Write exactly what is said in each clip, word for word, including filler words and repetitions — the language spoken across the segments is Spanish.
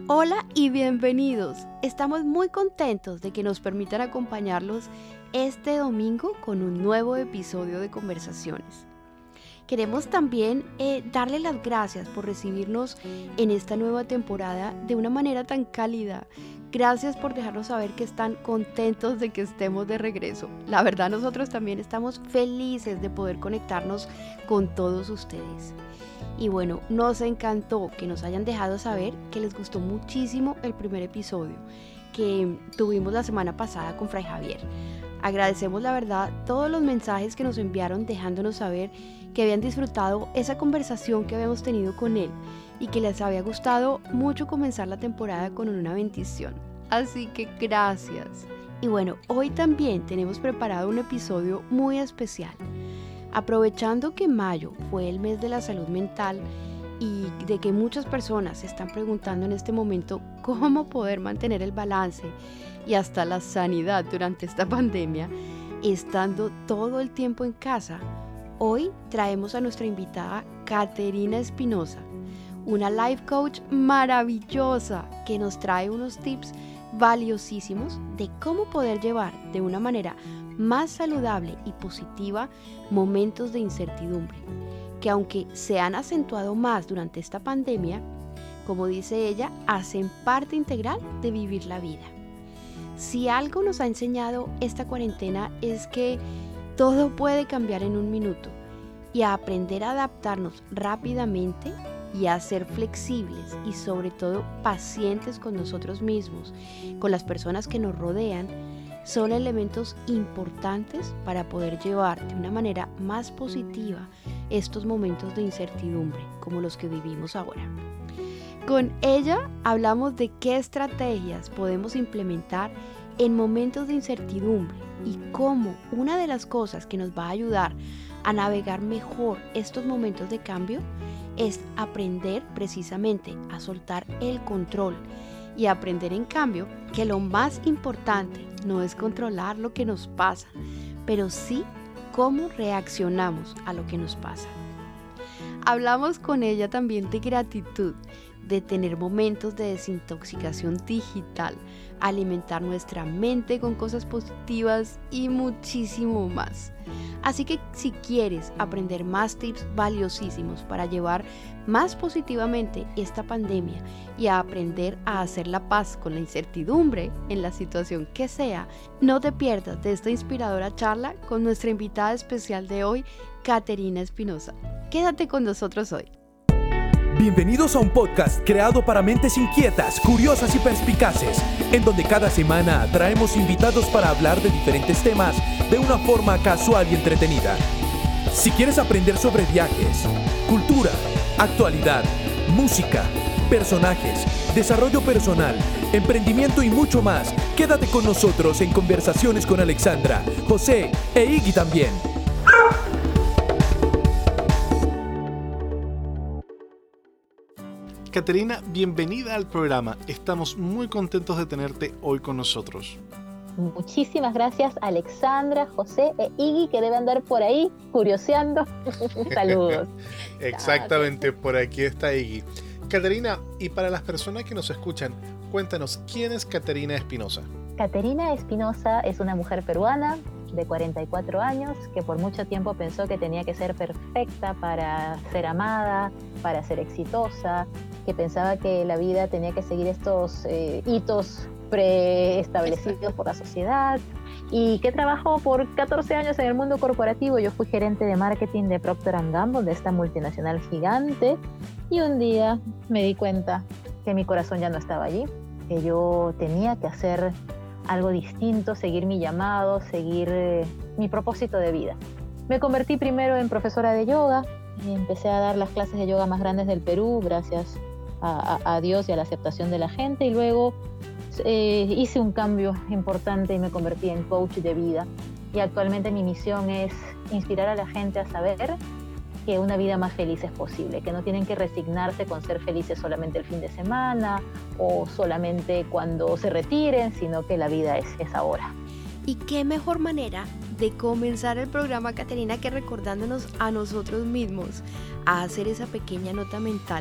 Hola y bienvenidos. Estamos muy contentos de que nos permitan acompañarlos este domingo con un nuevo episodio de Conversaciones. Queremos también eh, darle las gracias por recibirnos en esta nueva temporada de una manera tan cálida. Gracias por dejarnos saber que están contentos de que estemos de regreso. La verdad, nosotros también estamos felices de poder conectarnos con todos ustedes. Y bueno, nos encantó que nos hayan dejado saber que les gustó muchísimo el primer episodio que tuvimos la semana pasada con Fray Javier. Agradecemos la verdad todos los mensajes que nos enviaron dejándonos saber que habían disfrutado esa conversación que habíamos tenido con él y que les había gustado mucho comenzar la temporada con una bendición. Así que gracias. Y bueno, hoy también tenemos preparado un episodio muy especial. Aprovechando que mayo fue el mes de la salud mental y de que muchas personas se están preguntando en este momento cómo poder mantener el balance y hasta la sanidad durante esta pandemia, estando todo el tiempo en casa, hoy traemos a nuestra invitada Caterina Espinosa, una life coach maravillosa que nos trae unos tips valiosísimos de cómo poder llevar de una manera más saludable y positiva momentos de incertidumbre, que aunque se han acentuado más durante esta pandemia, como dice ella, hacen parte integral de vivir la vida. Si algo nos ha enseñado esta cuarentena es que todo puede cambiar en un minuto y a aprender a adaptarnos rápidamente y a ser flexibles y sobre todo pacientes con nosotros mismos, con las personas que nos rodean, son elementos importantes para poder llevar de una manera más positiva estos momentos de incertidumbre como los que vivimos ahora. Con ella hablamos de qué estrategias podemos implementar en momentos de incertidumbre y cómo una de las cosas que nos va a ayudar a navegar mejor estos momentos de cambio es aprender precisamente a soltar el control y aprender en cambio que lo más importante no es controlar lo que nos pasa, pero sí cómo reaccionamos a lo que nos pasa. Hablamos con ella también de gratitud, de tener momentos de desintoxicación digital, alimentar nuestra mente con cosas positivas y muchísimo más. Así que si quieres aprender más tips valiosísimos para llevar más positivamente esta pandemia y a aprender a hacer la paz con la incertidumbre en la situación que sea, no te pierdas de esta inspiradora charla con nuestra invitada especial de hoy, Caterina Espinosa. Quédate con nosotros hoy. Bienvenidos a un podcast creado para mentes inquietas, curiosas y perspicaces, en donde cada semana traemos invitados para hablar de diferentes temas de una forma casual y entretenida. Si quieres aprender sobre viajes, cultura, actualidad, música, personajes, desarrollo personal, emprendimiento y mucho más, quédate con nosotros en Conversaciones con Alexandra, José e Iggy también. Caterina, bienvenida al programa. Estamos muy contentos de tenerte hoy con nosotros. Muchísimas gracias, Alexandra, José e Iggy, que debe andar por ahí curioseando. Saludos. Exactamente, gracias. Por aquí está Iggy. Caterina, y para las personas que nos escuchan, cuéntanos, ¿quién es Caterina Espinosa? Caterina Espinosa es una mujer peruana de cuarenta y cuatro años que por mucho tiempo pensó que tenía que ser perfecta para ser amada, para ser exitosa, que pensaba que la vida tenía que seguir estos eh, hitos preestablecidos por la sociedad y que trabajó por catorce años en el mundo corporativo. Yo fui gerente de marketing de Procter and Gamble, de esta multinacional gigante, y un día me di cuenta que mi corazón ya no estaba allí, que yo tenía que hacer algo distinto, seguir mi llamado, seguir eh, mi propósito de vida. Me convertí primero en profesora de yoga y empecé a dar las clases de yoga más grandes del Perú, gracias a, a, a Dios y a la aceptación de la gente, y luego eh, hice un cambio importante y me convertí en coach de vida. Y actualmente mi misión es inspirar a la gente a saber que una vida más feliz es posible, que no tienen que resignarse con ser felices solamente el fin de semana o solamente cuando se retiren, sino que la vida es, es ahora. Y qué mejor manera de comenzar el programa, Caterina, que recordándonos a nosotros mismos a hacer esa pequeña nota mental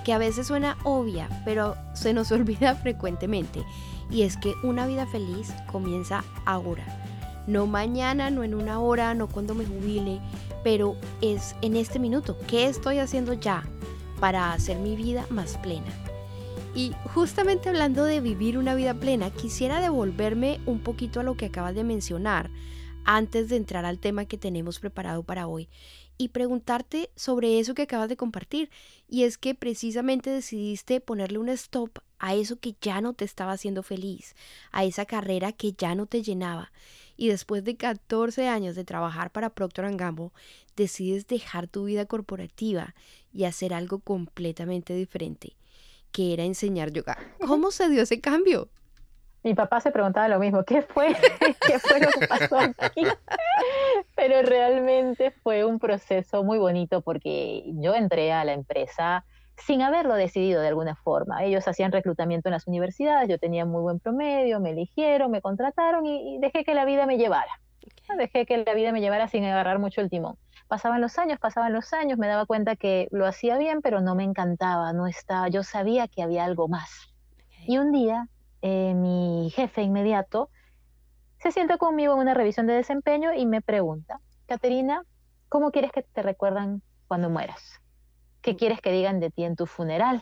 que a veces suena obvia, pero se nos olvida frecuentemente, y es que una vida feliz comienza ahora. No mañana, no en una hora, no cuando me jubile, pero es en este minuto. ¿Qué estoy haciendo ya para hacer mi vida más plena? Y justamente hablando de vivir una vida plena, quisiera devolverme un poquito a lo que acabas de mencionar antes de entrar al tema que tenemos preparado para hoy y preguntarte sobre eso que acabas de compartir. Y es que precisamente decidiste ponerle un stop a eso que ya no te estaba haciendo feliz, a esa carrera que ya no te llenaba. Y después de catorce años de trabajar para Procter and Gamble, decides dejar tu vida corporativa y hacer algo completamente diferente, que era enseñar yoga. ¿Cómo se dio ese cambio? Mi papá se preguntaba lo mismo, ¿qué fue? ¿Qué fue lo que pasó aquí? Pero realmente fue un proceso muy bonito porque yo entré a la empresa sin haberlo decidido de alguna forma. Ellos hacían reclutamiento en las universidades, yo tenía muy buen promedio, me eligieron, me contrataron y, y dejé que la vida me llevara. Dejé que la vida me llevara sin agarrar mucho el timón. Pasaban los años, pasaban los años, me daba cuenta que lo hacía bien, pero no me encantaba, no estaba, yo sabía que había algo más. Y un día, eh, mi jefe inmediato se sienta conmigo en una revisión de desempeño y me pregunta, Caterina, ¿cómo quieres que te recuerdan cuando mueras? ¿Qué quieres que digan de ti en tu funeral?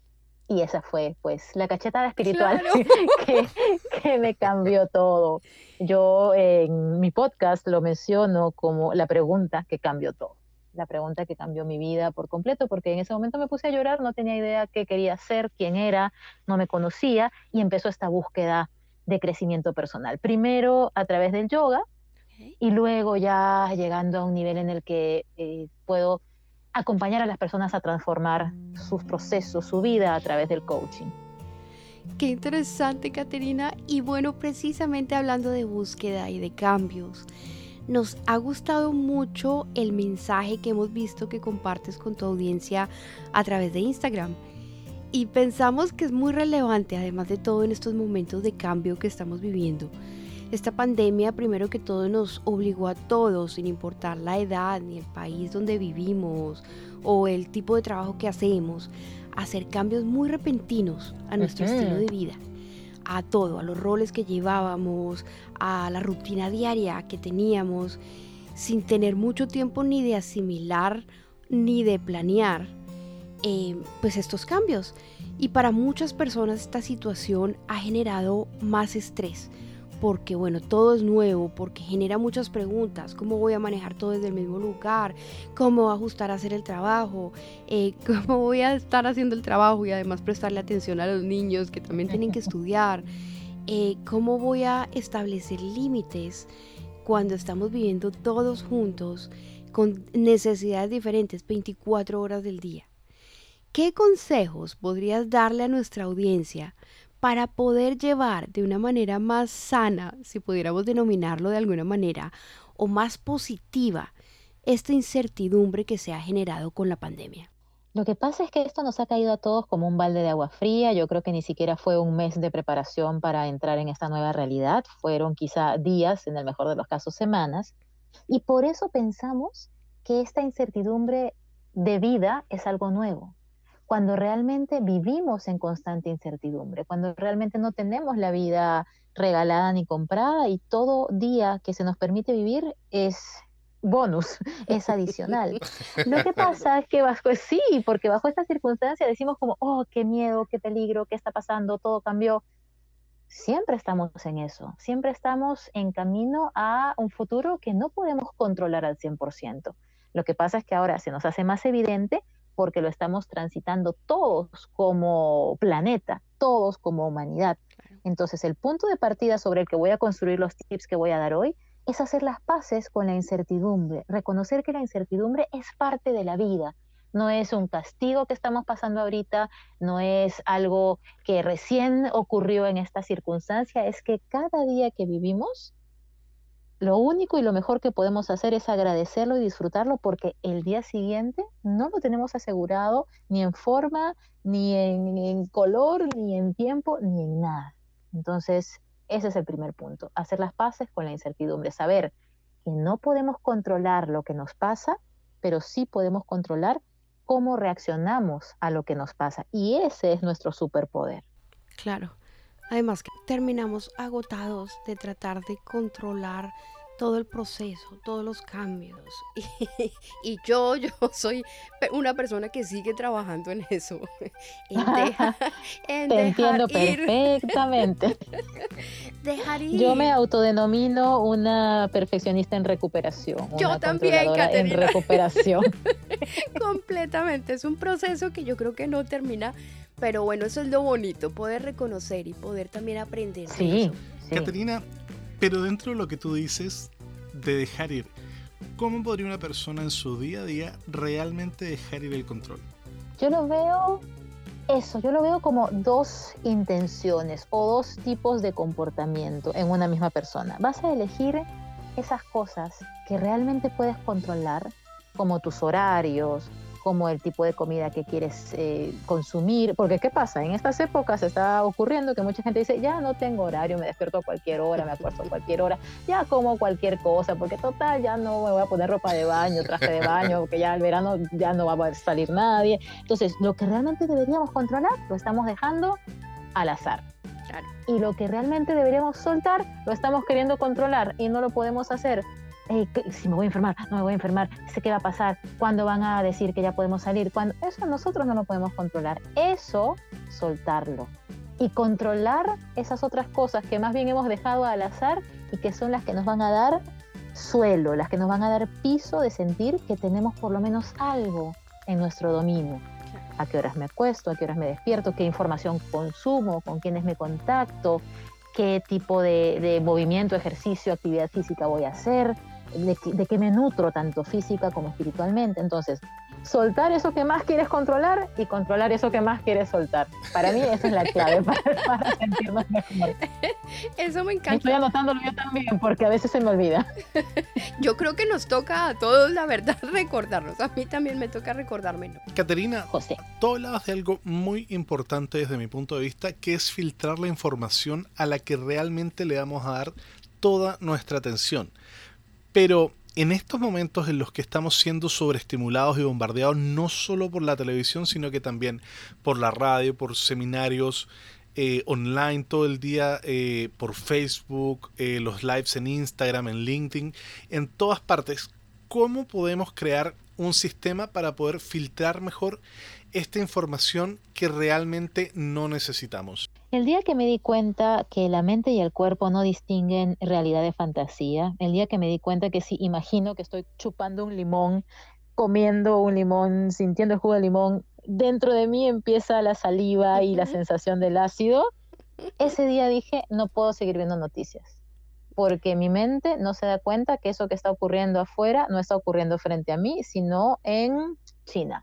Y esa fue, pues, la cachetada espiritual ¡Claro! que, que me cambió todo. Yo en mi podcast lo menciono como la pregunta que cambió todo. La pregunta que cambió mi vida por completo, porque en ese momento me puse a llorar, no tenía idea qué quería ser, quién era, no me conocía, y empezó esta búsqueda de crecimiento personal. Primero a través del yoga, Okay. y luego ya llegando a un nivel en el que eh, puedo acompañar a las personas a transformar sus procesos, su vida a través del coaching. Qué interesante, Caterina. Y bueno, precisamente hablando de búsqueda y de cambios, nos ha gustado mucho el mensaje que hemos visto que compartes con tu audiencia a través de Instagram. Y pensamos que es muy relevante, además de todo, en estos momentos de cambio que estamos viviendo. Esta pandemia, primero que todo, nos obligó a todos, sin importar la edad, ni el país donde vivimos o el tipo de trabajo que hacemos, a hacer cambios muy repentinos a nuestro Uh-huh. estilo de vida, a todo, a los roles que llevábamos, a la rutina diaria que teníamos, sin tener mucho tiempo ni de asimilar ni de planear eh, pues estos cambios. Y para muchas personas esta situación ha generado más estrés, porque bueno, todo es nuevo, porque genera muchas preguntas. ¿Cómo voy a manejar todo desde el mismo lugar? ¿Cómo voy a ajustar a hacer el trabajo? Eh, ¿Cómo voy a estar haciendo el trabajo y además prestarle atención a los niños que también tienen que estudiar? Eh, ¿Cómo voy a establecer límites cuando estamos viviendo todos juntos con necesidades diferentes veinticuatro horas del día? ¿Qué consejos podrías darle a nuestra audiencia para poder llevar de una manera más sana, si pudiéramos denominarlo de alguna manera, o más positiva, esta incertidumbre que se ha generado con la pandemia? Lo que pasa es que esto nos ha caído a todos como un balde de agua fría. Yo creo que ni siquiera fue un mes de preparación para entrar en esta nueva realidad. Fueron quizá días, en el mejor de los casos semanas. Y por eso pensamos que esta incertidumbre de vida es algo nuevo. Cuando realmente vivimos en constante incertidumbre, cuando realmente no tenemos la vida regalada ni comprada y todo día que se nos permite vivir es bonus, es adicional. Lo que pasa es que bajo, sí, porque bajo esta circunstancia decimos como, oh, qué miedo, qué peligro, qué está pasando, todo cambió. Siempre estamos en eso, siempre estamos en camino a un futuro que no podemos controlar al cien por ciento. Lo que pasa es que ahora se nos hace más evidente porque lo estamos transitando todos como planeta, todos como humanidad. Entonces, el punto de partida sobre el que voy a construir los tips que voy a dar hoy es hacer las paces con la incertidumbre, reconocer que la incertidumbre es parte de la vida, no es un castigo que estamos pasando ahorita, no es algo que recién ocurrió en esta circunstancia, es que cada día que vivimos, lo único y lo mejor que podemos hacer es agradecerlo y disfrutarlo porque el día siguiente no lo tenemos asegurado ni en forma, ni en, en color, ni en tiempo, ni en nada. Entonces, ese es el primer punto, hacer las paces con la incertidumbre, saber que no podemos controlar lo que nos pasa, pero sí podemos controlar cómo reaccionamos a lo que nos pasa. Y ese es nuestro superpoder. Claro. Además que terminamos agotados de tratar de controlar todo el proceso, todos los cambios. Y, y yo, yo soy una persona que sigue trabajando en eso. En, deja, en Te dejar entiendo ir. perfectamente. Dejar ir. Yo me autodenomino una perfeccionista en recuperación. Yo una también, controladora en Caterina. recuperación. Completamente. Es un proceso que yo creo que no termina. Pero bueno, eso es lo bonito, poder reconocer y poder también aprender de Sí, eso. sí. Caterina, pero dentro de lo que tú dices de dejar ir, ¿cómo podría una persona en su día a día realmente dejar ir el control? Yo lo veo, eso, yo lo veo como dos intenciones o dos tipos de comportamiento en una misma persona. Vas a elegir esas cosas que realmente puedes controlar, como tus horarios, como el tipo de comida que quieres eh, consumir, porque ¿qué pasa? En estas épocas está ocurriendo que mucha gente dice, ya no tengo horario, me despierto a cualquier hora, me acuesto a cualquier hora, ya como cualquier cosa, porque total, ya no me voy a poner ropa de baño, traje de baño, porque ya el verano ya no va a poder salir nadie. Entonces, lo que realmente deberíamos controlar, lo estamos dejando al azar. Claro. Y lo que realmente deberíamos soltar, lo estamos queriendo controlar y no lo podemos hacer. Hey, si me voy a enfermar, no me voy a enfermar, sé qué va a pasar, cuándo van a decir que ya podemos salir, cuando eso nosotros no lo podemos controlar, eso soltarlo y controlar esas otras cosas que más bien hemos dejado al azar y que son las que nos van a dar suelo, las que nos van a dar piso de sentir que tenemos por lo menos algo en nuestro dominio. A qué horas me acuesto, a qué horas me despierto, qué información consumo, con quiénes me contacto, qué tipo de, de movimiento, ejercicio, actividad física voy a hacer, de, de qué me nutro tanto física como espiritualmente. Entonces, soltar eso que más quieres controlar y controlar eso que más quieres soltar. Para mí esa es la clave para, para sentirnos mejor. Eso me encanta. Estoy anotándolo yo también porque a veces se me olvida. Yo creo que nos toca a todos, la verdad, recordarnos. A mí también me toca recordármelo. Caterina, José. tú hablabas de algo muy importante desde mi punto de vista, que es filtrar la información a la que realmente le vamos a dar toda nuestra atención. Pero en estos momentos en los que estamos siendo sobreestimulados y bombardeados no solo por la televisión, sino que también por la radio, por seminarios eh, online todo el día, eh, por Facebook, eh, los lives en Instagram, en LinkedIn, en todas partes, ¿cómo podemos crear un sistema para poder filtrar mejor esta información que realmente no necesitamos? El día que me di cuenta que la mente y el cuerpo no distinguen realidad de fantasía, el día que me di cuenta que si imagino que estoy chupando un limón, comiendo un limón, sintiendo el jugo de limón, dentro de mí empieza la saliva y la sensación del ácido, ese día dije, no puedo seguir viendo noticias, porque mi mente no se da cuenta que eso que está ocurriendo afuera no está ocurriendo frente a mí, sino en China.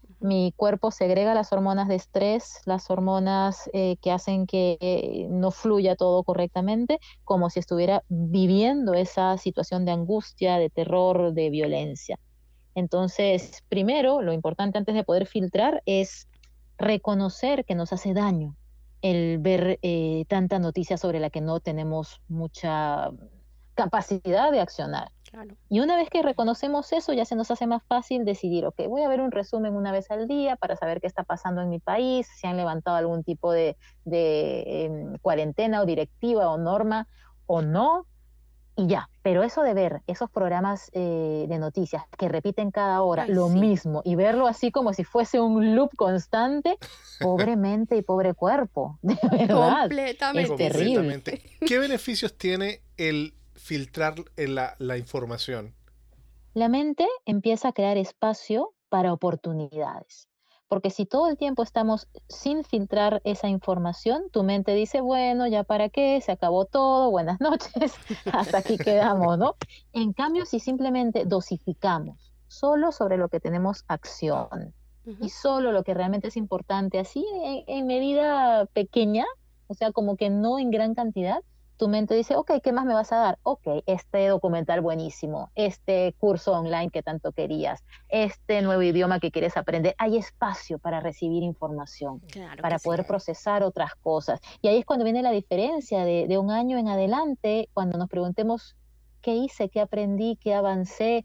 Mi cuerpo segrega las hormonas de estrés, las hormonas eh, que hacen que eh, no fluya todo correctamente, como si estuviera viviendo esa situación de angustia, de terror, de violencia. Entonces, primero, lo importante antes de poder filtrar es reconocer que nos hace daño el ver eh, tanta noticia sobre la que no tenemos mucha capacidad de accionar. Claro. Y una vez que reconocemos eso, ya se nos hace más fácil decidir, ok, voy a ver un resumen una vez al día para saber qué está pasando en mi país, si han levantado algún tipo de, de eh, cuarentena o directiva o norma o no, y ya. Pero eso de ver esos programas eh, de noticias que repiten cada hora Ay, lo sí. mismo y verlo así como si fuese un loop constante, pobre mente y pobre cuerpo, de verdad. Completamente. Es terrible. Completamente. ¿Qué beneficios tiene el filtrar la, la información? La mente empieza a crear espacio para oportunidades. Porque si todo el tiempo estamos sin filtrar esa información, tu mente dice, bueno, ya para qué, se acabó todo, buenas noches, hasta aquí quedamos, ¿no? En cambio, si simplemente dosificamos solo sobre lo que tenemos acción Ujú. y solo lo que realmente es importante, así en, en medida pequeña, o sea, como que no en gran cantidad, tu mente dice, ok, ¿qué más me vas a dar? Ok, este documental buenísimo, este curso online que tanto querías, este nuevo idioma que quieres aprender. Hay espacio para recibir información, Claro para que sí. poder procesar otras cosas. Y ahí es cuando viene la diferencia de, de un año en adelante, cuando nos preguntemos qué hice, qué aprendí, qué avancé,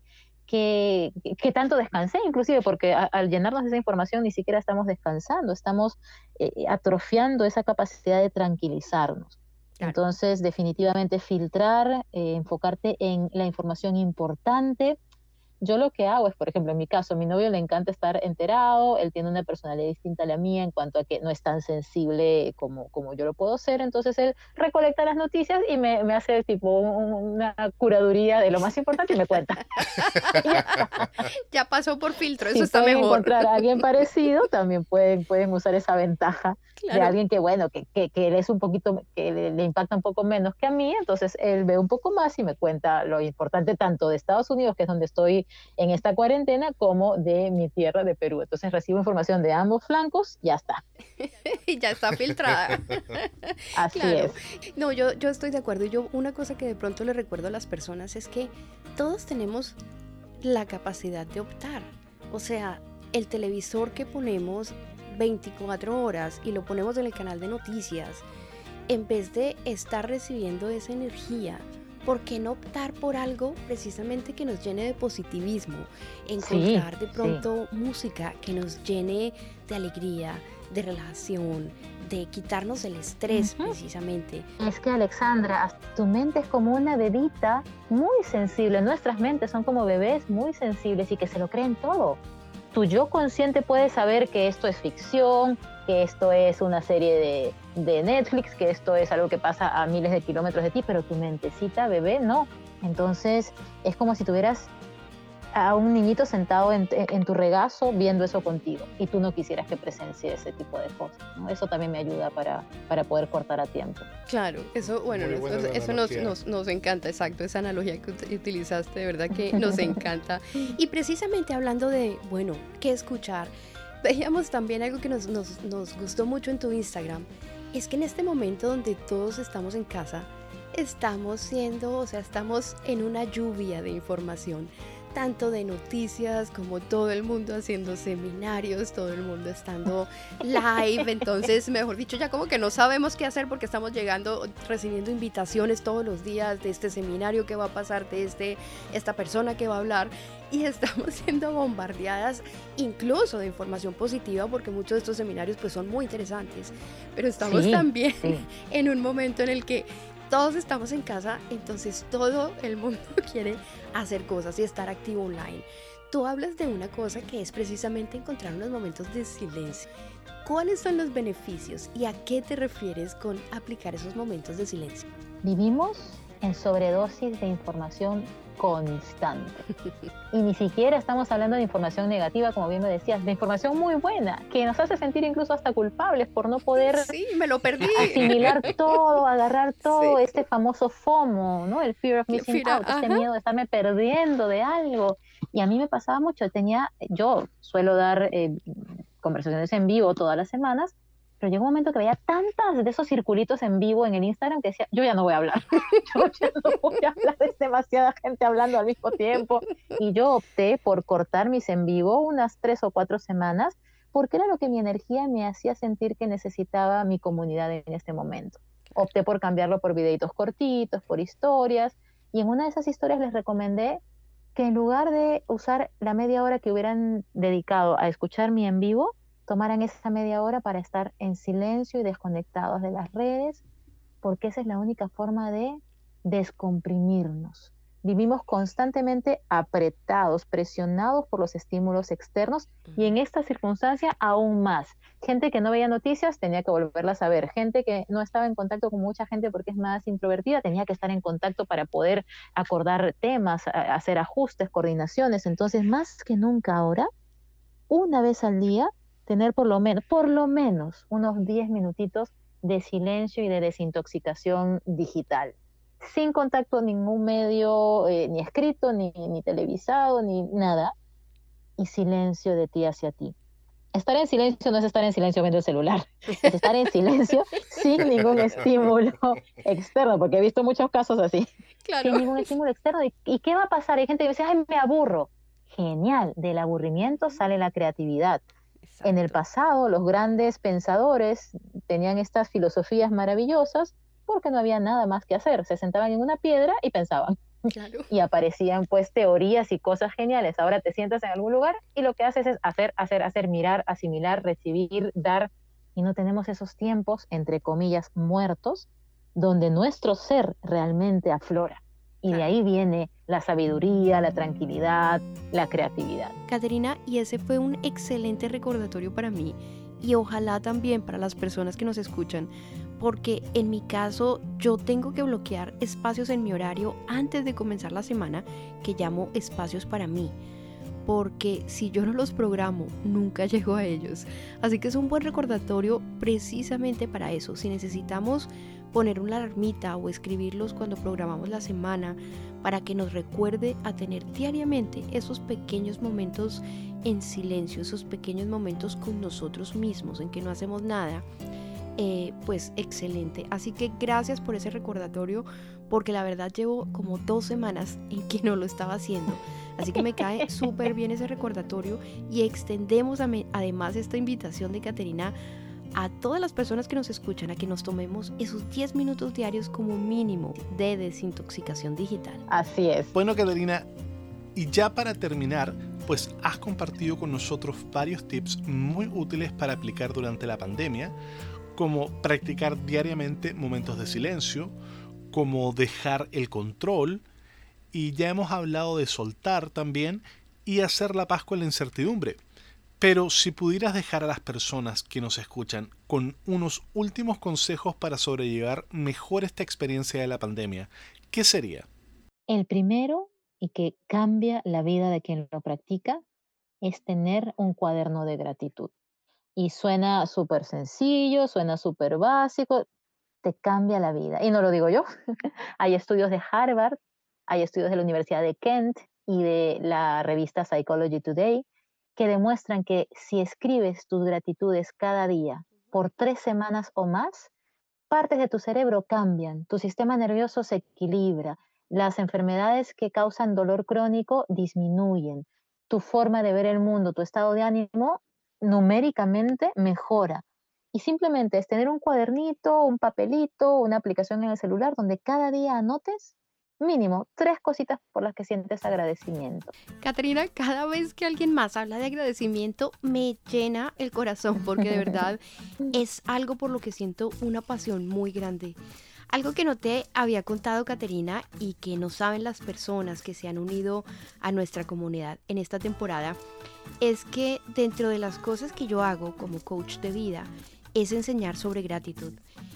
qué, qué tanto descansé, inclusive, porque a, al llenarnos de esa información ni siquiera estamos descansando, estamos eh, atrofiando esa capacidad de tranquilizarnos. Claro. Entonces, definitivamente filtrar, eh, enfocarte en la información importante. Yo lo que hago es, por ejemplo, en mi caso, a mi novio le encanta estar enterado, él tiene una personalidad distinta a la mía en cuanto a que no es tan sensible como, como yo lo puedo ser, entonces él recolecta las noticias y me, me hace tipo un, una curaduría de lo más importante y me cuenta. ya, ya pasó por filtro, eso si está pueden mejor. encontrar a alguien parecido, también pueden, pueden usar esa ventaja Claro. de alguien que, bueno, que, que, que él es un poquito, que le, le impacta un poco menos que a mí, entonces él ve un poco más y me cuenta lo importante tanto de Estados Unidos, que es donde estoy en esta cuarentena, como de mi tierra de Perú. Entonces recibo información de ambos flancos, ya está. Y ya está filtrada. Así Claro. es. No, yo, yo estoy de acuerdo. Y yo una cosa que de pronto le recuerdo a las personas es que todos tenemos la capacidad de optar. O sea, el televisor que ponemos veinticuatro horas y lo ponemos en el canal de noticias, en vez de estar recibiendo esa energía, ¿por qué no optar por algo precisamente que nos llene de positivismo? Encontrar Sí, de pronto sí. música que nos llene de alegría, de relajación, de quitarnos el estrés, uh-huh. precisamente. Es que, Alexandra, tu mente es como una bebita muy sensible. Nuestras mentes son como bebés muy sensibles y que se lo creen todo. Tu yo consciente puede saber que esto es ficción, que esto es una serie de, de Netflix, que esto es algo que pasa a miles de kilómetros de ti, pero tu mentecita, bebé, no. Entonces, es como si tuvieras a un niñito sentado en, en tu regazo viendo eso contigo y tú no quisieras que presencie ese tipo de cosas, ¿no? Eso también me ayuda para, para poder cortar a tiempo. Claro, eso, bueno, eso, eso nos, nos, nos encanta, exacto, esa analogía que utilizaste, de verdad que nos encanta. Y precisamente hablando de, bueno, ¿qué escuchar? Veíamos también algo que nos, nos, nos gustó mucho en tu Instagram, es que en este momento donde todos estamos en casa, estamos siendo, o sea, estamos en una lluvia de información, tanto de noticias como todo el mundo haciendo seminarios, todo el mundo estando live, entonces, mejor dicho, ya como que no sabemos qué hacer porque estamos llegando, recibiendo invitaciones todos los días de este seminario que va a pasar, de este, esta persona que va a hablar, y estamos siendo bombardeadas incluso de información positiva porque muchos de estos seminarios pues son muy interesantes, pero estamos sí, también sí. en un momento en el que todos estamos en casa, entonces todo el mundo quiere hacer cosas y estar activo online. Tú hablas de una cosa que es precisamente encontrar unos momentos de silencio. ¿Cuáles son los beneficios y a qué te refieres con aplicar esos momentos de silencio? Vivimos en sobredosis de información constante. Y ni siquiera estamos hablando de información negativa, como bien me decías, de información muy buena, que nos hace sentir incluso hasta culpables por no poder sí, me lo perdí. asimilar todo, agarrar todo, sí. este famoso FOMO, ¿no? El fear of missing fear, out, este miedo de estarme perdiendo de algo. Y a mí me pasaba mucho, tenía, yo suelo dar eh, conversaciones en vivo todas las semanas, pero llegó un momento que veía tantas de esos circulitos en vivo en el Instagram que decía, yo ya no voy a hablar, yo ya no voy a hablar, es demasiada gente hablando al mismo tiempo. Y yo opté por cortar mis en vivo unas tres o cuatro semanas, porque era lo que mi energía me hacía sentir que necesitaba mi comunidad en este momento. Opté por cambiarlo por videitos cortitos, por historias, y en una de esas historias les recomendé que en lugar de usar la media hora que hubieran dedicado a escuchar mi en vivo, tomaran esa media hora para estar en silencio y desconectados de las redes, porque esa es la única forma de descomprimirnos. Vivimos constantemente apretados, presionados por los estímulos externos y en esta circunstancia aún más. Gente que no veía noticias tenía que volverlas a ver. Gente que no estaba en contacto con mucha gente porque es más introvertida tenía que estar en contacto para poder acordar temas, hacer ajustes, coordinaciones. Entonces, más que nunca ahora, una vez al día, tener por lo menos, por lo menos unos diez minutitos de silencio y de desintoxicación digital. Sin contacto ningún medio, eh, ni escrito, ni, ni televisado, ni nada. Y silencio de ti hacia ti. Estar en silencio no es estar en silencio viendo el celular. Es estar en silencio sin ningún estímulo externo, porque he visto muchos casos así. Claro. Sin ningún estímulo externo. ¿Y, ¿Y qué va a pasar? Hay gente que dice, ay, me aburro. Genial. Del aburrimiento sale la creatividad. Exacto. En el pasado, los grandes pensadores tenían estas filosofías maravillosas porque no había nada más que hacer. Se sentaban en una piedra y pensaban. Claro. Y aparecían pues teorías y cosas geniales. Ahora te sientas en algún lugar y lo que haces es hacer, hacer, hacer, mirar, asimilar, recibir, dar, y no tenemos esos tiempos, entre comillas, muertos, donde nuestro ser realmente aflora. Y de ahí viene la sabiduría, la tranquilidad, la creatividad. Caterina, y ese fue un excelente recordatorio para mí y ojalá también para las personas que nos escuchan, porque en mi caso yo tengo que bloquear espacios en mi horario antes de comenzar la semana que llamo espacios para mí, porque si yo no los programo, nunca llego a ellos. Así que es un buen recordatorio precisamente para eso. Si necesitamos poner una alarmita o escribirlos cuando programamos la semana para que nos recuerde a tener diariamente esos pequeños momentos en silencio, esos pequeños momentos con nosotros mismos en que no hacemos nada, eh, pues excelente. Así que gracias por ese recordatorio, porque la verdad llevo como dos semanas en que no lo estaba haciendo. Así que me cae súper bien ese recordatorio y extendemos además esta invitación de Caterina a todas las personas que nos escuchan a que nos tomemos esos diez minutos diarios como mínimo de desintoxicación digital. Así es. Bueno, Caterina, y ya para terminar, pues has compartido con nosotros varios tips muy útiles para aplicar durante la pandemia, como practicar diariamente momentos de silencio, como dejar el control, y ya hemos hablado de soltar también y hacer la paz con la incertidumbre. Pero si pudieras dejar a las personas que nos escuchan con unos últimos consejos para sobrellevar mejor esta experiencia de la pandemia, ¿qué sería? El primero, y que cambia la vida de quien lo practica, es tener un cuaderno de gratitud. Y suena súper sencillo, suena súper básico, te cambia la vida. Y no lo digo yo. Hay estudios de Harvard, hay estudios de la Universidad de Kent y de la revista Psychology Today que demuestran que si escribes tus gratitudes cada día por tres semanas o más, partes de tu cerebro cambian, tu sistema nervioso se equilibra, las enfermedades que causan dolor crónico disminuyen, tu forma de ver el mundo, tu estado de ánimo numéricamente mejora. Y simplemente es tener un cuadernito, un papelito, una aplicación en el celular donde cada día anotes mínimo tres cositas por las que sientes agradecimiento. Caterina, cada vez que alguien más habla de agradecimiento me llena el corazón, porque de verdad es algo por lo que siento una pasión muy grande. Algo que no te había contado, Caterina, y que no saben las personas que se han unido a nuestra comunidad en esta temporada, es que dentro de las cosas que yo hago como coach de vida es enseñar sobre gratitud.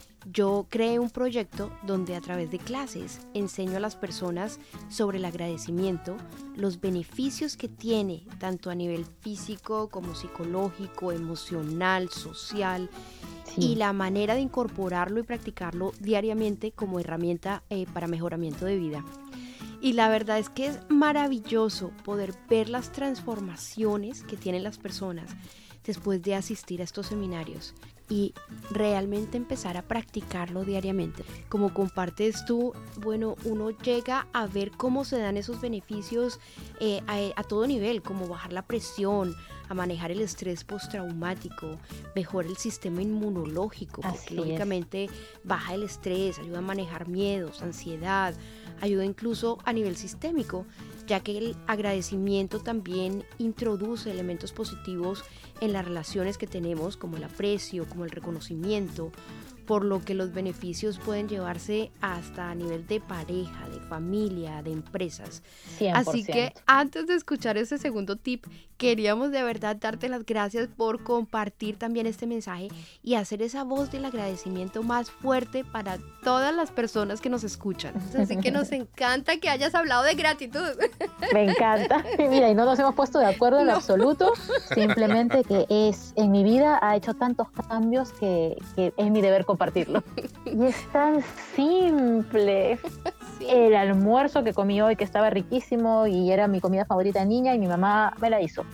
Yo creé un proyecto donde a través de clases enseño a las personas sobre el agradecimiento, los beneficios que tiene tanto a nivel físico como psicológico, emocional, social, sí, y la manera de incorporarlo y practicarlo diariamente como herramienta eh, para mejoramiento de vida. Y la verdad es que es maravilloso poder ver las transformaciones que tienen las personas después de asistir a estos seminarios y realmente empezar a practicarlo diariamente. Como compartes tú, bueno, uno llega a ver cómo se dan esos beneficios eh, a, a todo nivel, como bajar la presión, a manejar el estrés postraumático, mejora el sistema inmunológico, porque Así lógicamente es. baja el estrés, ayuda a manejar miedos, ansiedad, ayuda incluso a nivel sistémico, ya que el agradecimiento también introduce elementos positivos en las relaciones que tenemos, como el aprecio, como el reconocimiento, por lo que los beneficios pueden llevarse hasta a nivel de pareja, de familia, de empresas. cien por ciento. Así que antes de escuchar ese segundo tip, queríamos de verdad darte las gracias por compartir también este mensaje y hacer esa voz del agradecimiento más fuerte para todas las personas que nos escuchan. Así que nos encanta que hayas hablado de gratitud. Me encanta. Mira, y no nos hemos puesto de acuerdo en No. absoluto. Simplemente que es, en mi vida ha hecho tantos cambios que, que es mi deber compartirlo. Y es tan simple. Sí. El almuerzo que comí hoy, que estaba riquísimo y era mi comida favorita de niña, y mi mamá me la hizo.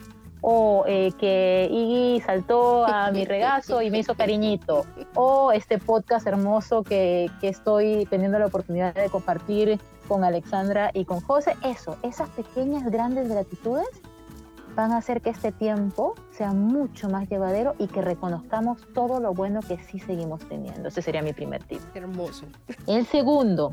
O eh, que Iggy saltó a mi regazo y me hizo cariñito. O este podcast hermoso que, que estoy teniendo la oportunidad de compartir con Alexandra y con José. Eso, esas pequeñas, grandes gratitudes van a hacer que este tiempo sea mucho más llevadero y que reconozcamos todo lo bueno que sí seguimos teniendo. Ese sería mi primer tip. Hermoso. El segundo,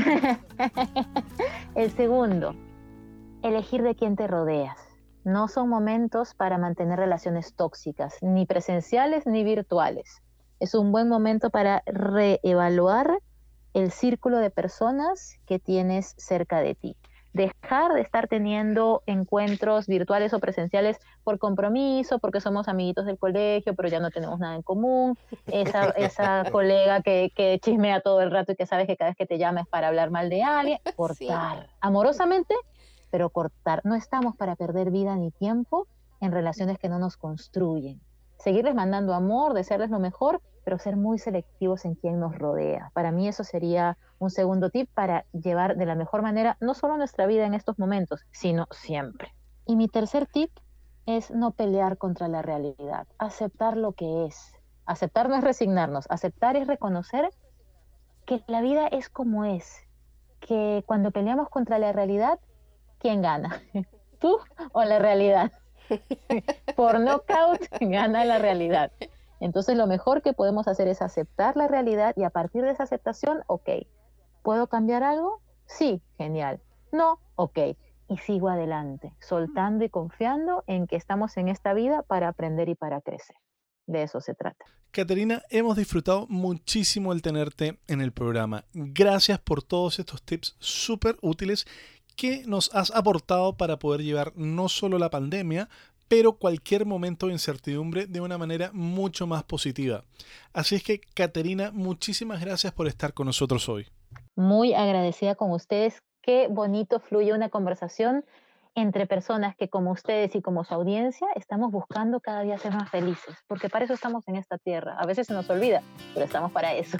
el segundo, elegir de quién te rodeas. No son momentos para mantener relaciones tóxicas, ni presenciales ni virtuales. Es un buen momento para reevaluar el círculo de personas que tienes cerca de ti. Dejar de estar teniendo encuentros virtuales o presenciales por compromiso, porque somos amiguitos del colegio, pero ya no tenemos nada en común. Esa, esa colega que, que chismea todo el rato y que sabes que cada vez que te llama es para hablar mal de alguien. Cortar. Sí. Amorosamente, pero cortar. No estamos para perder vida ni tiempo en relaciones que no nos construyen. Seguirles mandando amor, desearles lo mejor, pero ser muy selectivos en quién nos rodea. Para mí eso sería un segundo tip para llevar de la mejor manera no solo nuestra vida en estos momentos, sino siempre. Y mi tercer tip es no pelear contra la realidad, aceptar lo que es. Aceptar no es resignarnos, aceptar es reconocer que la vida es como es, que cuando peleamos contra la realidad, ¿quién gana? ¿Tú o la realidad? Por nocaut gana la realidad. Entonces lo mejor que podemos hacer es aceptar la realidad y a partir de esa aceptación, ok, ¿puedo cambiar algo? Sí, genial. No, ok. Y sigo adelante, soltando y confiando en que estamos en esta vida para aprender y para crecer. De eso se trata. Caterina, hemos disfrutado muchísimo el tenerte en el programa. Gracias por todos estos tips súper útiles que nos has aportado para poder llevar no solo la pandemia, pero cualquier momento de incertidumbre de una manera mucho más positiva. Así es que, Caterina, muchísimas gracias por estar con nosotros hoy. Muy agradecida con ustedes. Qué bonito fluye una conversación entre personas que, como ustedes y como su audiencia, estamos buscando cada día ser más felices, porque para eso estamos en esta tierra. A veces se nos olvida, pero estamos para eso.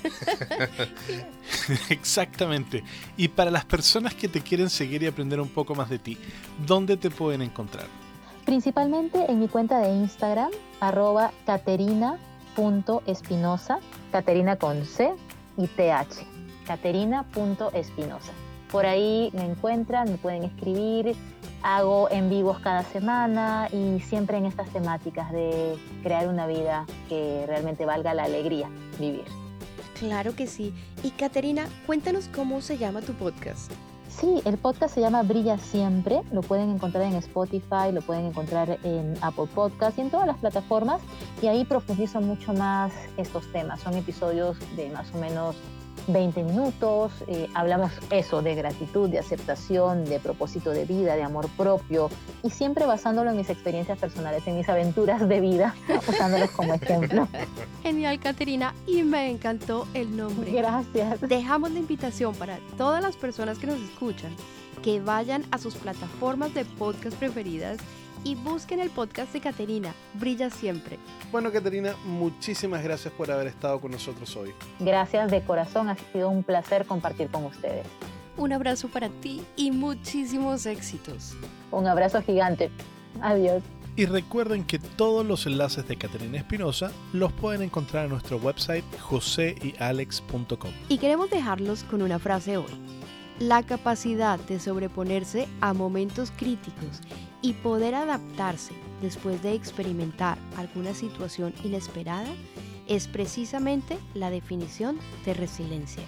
Exactamente. Y para las personas que te quieren seguir y aprender un poco más de ti, ¿dónde te pueden encontrar? Principalmente en mi cuenta de Instagram, arroba caterina punto espinosa, Caterina con C y T H, caterina punto espinosa. Por ahí me encuentran, me pueden escribir, hago en vivos cada semana y siempre en estas temáticas de crear una vida que realmente valga la alegría vivir. Claro que sí. Y Caterina, cuéntanos cómo se llama tu podcast. Sí, el podcast se llama Brilla Siempre, lo pueden encontrar en Spotify, lo pueden encontrar en Apple Podcast y en todas las plataformas y ahí profundizo mucho más estos temas. Son episodios de más o menos veinte minutos, eh, hablamos eso de gratitud, de aceptación, de propósito de vida, de amor propio y siempre basándolo en mis experiencias personales, en mis aventuras de vida, usándolos como ejemplo. Genial, Caterina, y me encantó el nombre. Gracias. Dejamos la invitación para todas las personas que nos escuchan que vayan a sus plataformas de podcast preferidas y busquen el podcast de Caterina, Brilla Siempre. Bueno, Caterina, muchísimas gracias por haber estado con nosotros hoy. Gracias de corazón, ha sido un placer compartir con ustedes. Un abrazo para ti y muchísimos éxitos. Un abrazo gigante. Adiós. Y recuerden que todos los enlaces de Caterina Espinosa los pueden encontrar en nuestro website jose y alex punto com. Y queremos dejarlos con una frase hoy. La capacidad de sobreponerse a momentos críticos y poder adaptarse después de experimentar alguna situación inesperada es precisamente la definición de resiliencia.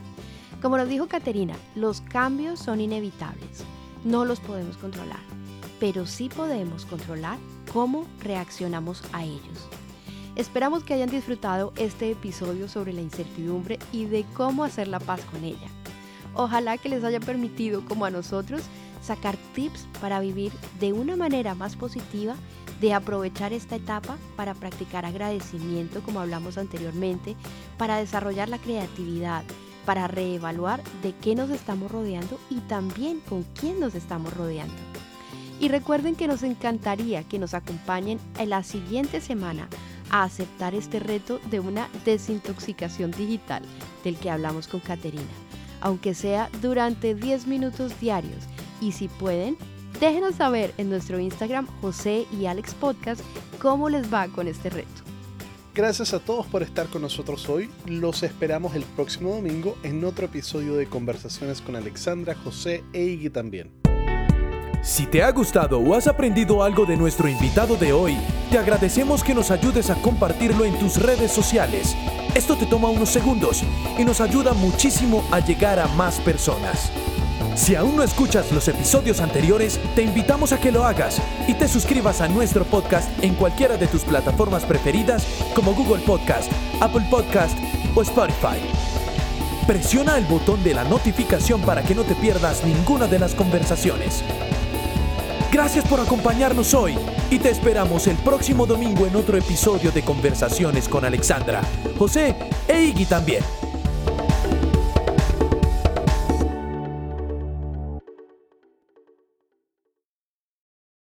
Como nos dijo Caterina, los cambios son inevitables, no los podemos controlar, pero sí podemos controlar cómo reaccionamos a ellos. Esperamos que hayan disfrutado este episodio sobre la incertidumbre y de cómo hacer la paz con ella. Ojalá que les haya permitido, como a nosotros, sacar tips para vivir de una manera más positiva, de aprovechar esta etapa para practicar agradecimiento, como hablamos anteriormente, para desarrollar la creatividad, para reevaluar de qué nos estamos rodeando y también con quién nos estamos rodeando. Y recuerden que nos encantaría que nos acompañen en la siguiente semana a aceptar este reto de una desintoxicación digital del que hablamos con Caterina, aunque sea durante diez minutos diarios. Y si pueden, déjenos saber en nuestro Instagram Jose y Alex Podcast cómo les va con este reto. Gracias a todos por estar con nosotros hoy. Los esperamos el próximo domingo en otro episodio de Conversaciones con Alexandra, José e Iggy también. Si te ha gustado o has aprendido algo de nuestro invitado de hoy, te agradecemos que nos ayudes a compartirlo en tus redes sociales. Esto te toma unos segundos y nos ayuda muchísimo a llegar a más personas. Si aún no escuchas los episodios anteriores, te invitamos a que lo hagas y te suscribas a nuestro podcast en cualquiera de tus plataformas preferidas como Google Podcast, Apple Podcast o Spotify. Presiona el botón de la notificación para que no te pierdas ninguna de las conversaciones. Gracias por acompañarnos hoy y te esperamos el próximo domingo en otro episodio de Conversaciones con Alexandra, José e Iggy también.